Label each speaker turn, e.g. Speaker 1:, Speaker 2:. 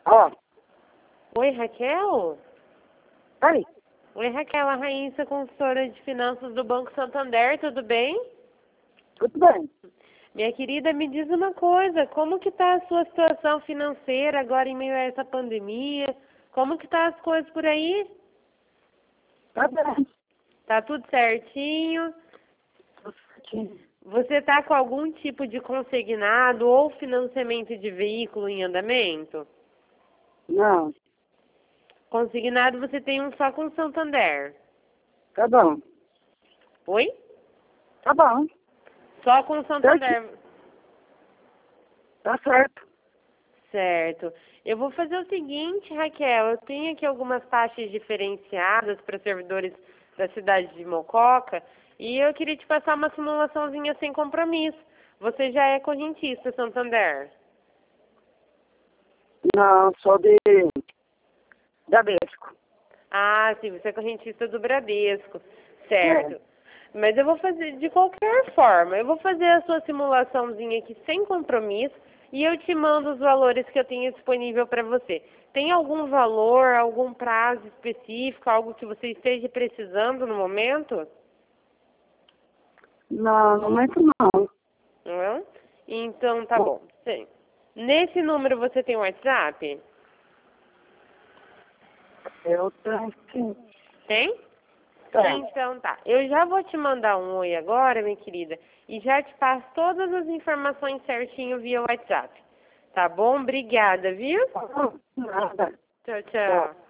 Speaker 1: Ó,
Speaker 2: Oi, Raquel?
Speaker 1: aí,
Speaker 2: Oi, Raquel, a Raíssa, consultora de finanças do Banco Santander, tudo bem?
Speaker 1: tudo bem.
Speaker 2: Minha querida, me diz uma coisa, como que tá a sua situação financeira agora em meio a essa pandemia? Como que tá as coisas por aí?
Speaker 1: Tá bem.
Speaker 2: Tá tudo certinho?
Speaker 1: Tô certinho.
Speaker 2: Você tá com algum tipo de consignado ou financiamento de veículo em andamento?
Speaker 1: Não,
Speaker 2: Consignado você tem um só com o Santander.
Speaker 1: tá bom.
Speaker 2: Oi?
Speaker 1: Tá bom,
Speaker 2: Só com o
Speaker 1: certo.
Speaker 2: Santander.
Speaker 1: Tá certo.
Speaker 2: Certo. Eu vou fazer o seguinte, Raquel, eu tenho aqui algumas taxas diferenciadas para servidores da cidade de Mococa e eu queria te passar uma simulaçãozinha sem compromisso. Você já é correntista, Santander?
Speaker 1: Não, só da Bradesco.
Speaker 2: Ah, sim, você é correntista do Bradesco.
Speaker 1: É.
Speaker 2: Certo. Mas eu vou fazer de qualquer forma. Eu vou fazer a sua simulaçãozinha aqui sem compromisso e eu te mando os valores que eu tenho disponível para você. Tem algum valor, algum prazo específico, algo que você esteja precisando no momento?
Speaker 1: Não, no momento não.
Speaker 2: Não é? Então, tá bom. Sim. Nesse número você tem WhatsApp?
Speaker 1: Eu tenho sim.
Speaker 2: Tem?
Speaker 1: Tem.
Speaker 2: Então tá. Eu já vou te mandar um oi agora, minha querida, e já te passo todas as informações certinho via WhatsApp. Tá bom? Obrigada, viu?
Speaker 1: Nada.
Speaker 2: Tchau,
Speaker 1: Tchau.
Speaker 2: tchau.